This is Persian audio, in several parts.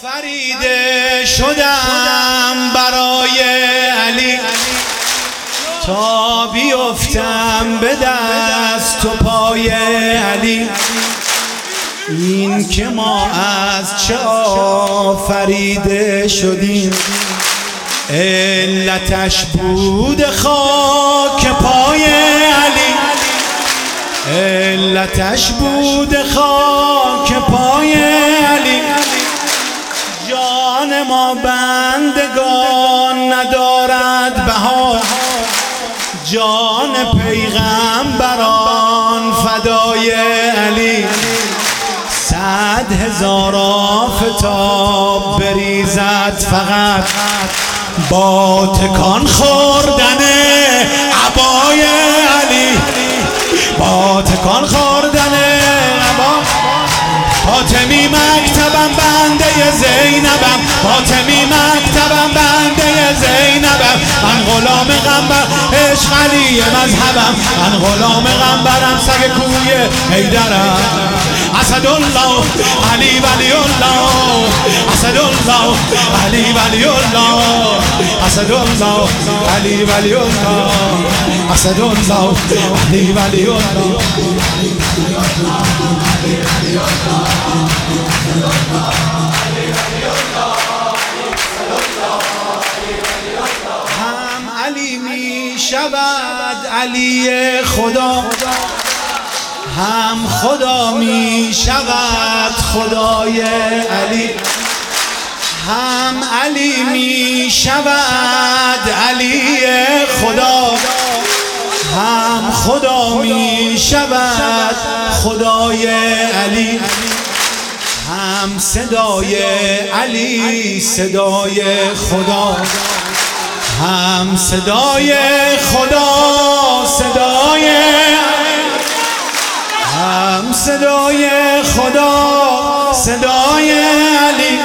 فریده شدم برای علی تا بیفتم به دست و پای علی. این که ما از چه آفریده شدیم علتش بود خاک پای علی، علتش بود خاک پای علی. جان ما بندگان ندارد بها، جان پیغمبران فدای علی. 100,000 آفتاب بریزد فقط با تکان خوردن عبای علی، با تکان خوردن عبا. فاطمی مکتبم بنده زینبم، فاطمی مکتبم بنده زینبم. من غلام قنبر عشق علی مذهبم، من غلام قنبرم سگ کوی حیدرم. اسدالله علی ولی الله، اسدالله علی ولی الله، اسدالله علی ولی الله، اسدالله علی ولی الله. هم علی می شود علی خدا، هم خدا می شود خدای علی. هم علی می شود علی خدا، هم خدا می شود خدای علی. هم صدای علی صدای خدا، هم صدای خدا صدای علی، هم صدای خدا صدای علی.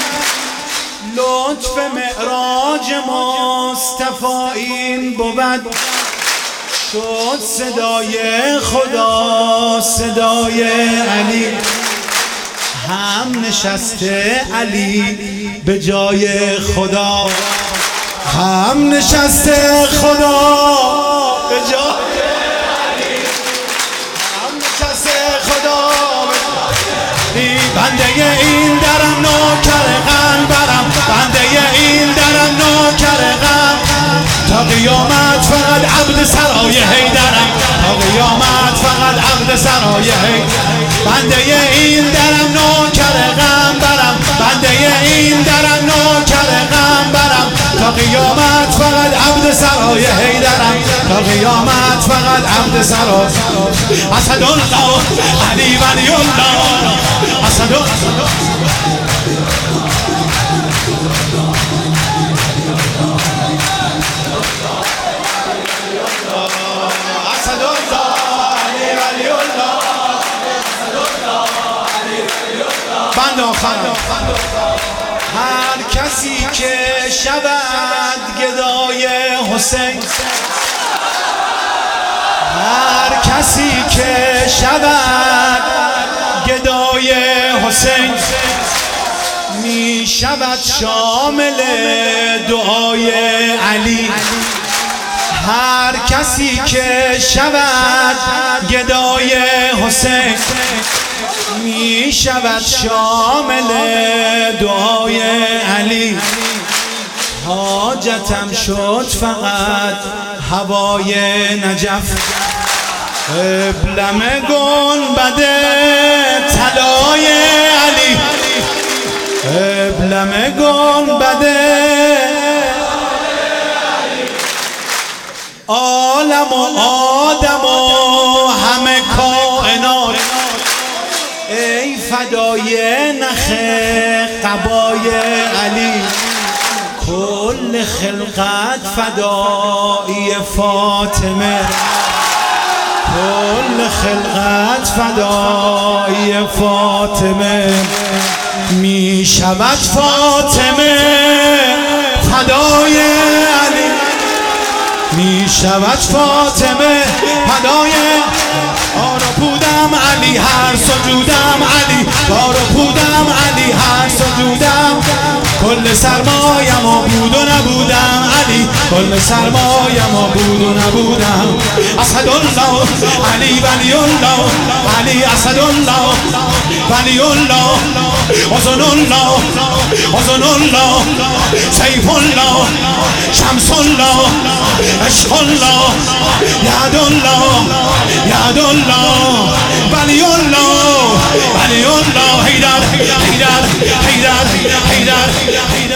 لطف معراج مصطفی این بود، شد صدای خدا صدای علی. هم نشسته علی به جای خدا، هم نشسته خدا به جای علی، هم نشسته خدا به جای. بنده این درم نوکر قنبرم، بنده این درم نوکر قنبرم. تا قیامت فقط عبد سرای حیدرم، تا قیامت فقط عبد سرای حیدرم. بنده این درم نوکر قنبرم، بنده این درم نوکر قنبرم. تا قیامت فقط عبد سرای حیدرم، تا قیامت فقط عبد سرای. اسدالله علی ولی الله، اسدالله بند آخر. هر کسی که شود گدای حسین، هر کسی که شود گدای حسین می شود شامل دعای علی. هر کسی که شود گدای حسین می شود شامل دعای علی. حاجتم شد فقط هوای نجف، قبلم گنبد طلای علی، قبلم گنبد عالم و آدم و همه کائنات. ای فدای نخ قبای علی، کل خلقت فدای فاطمه، کل خلقت فدای فاطمه. می شود فاطمه فدای علی، می شود فاطمه فدای. آرو بودم علی هر سجودم علی، بارو بودم علی هر سجودم کل سرمایم ها بود و نبودم. اسدالله علی ولی الله، علی اسدالله ولی الله، حسن الله، حسن الله، سیف الله، شمس الله، عشق الله، یاد الله، یاد الله، ولی الله، ولی الله. حیدر حیدر حیدر حیدر حیدر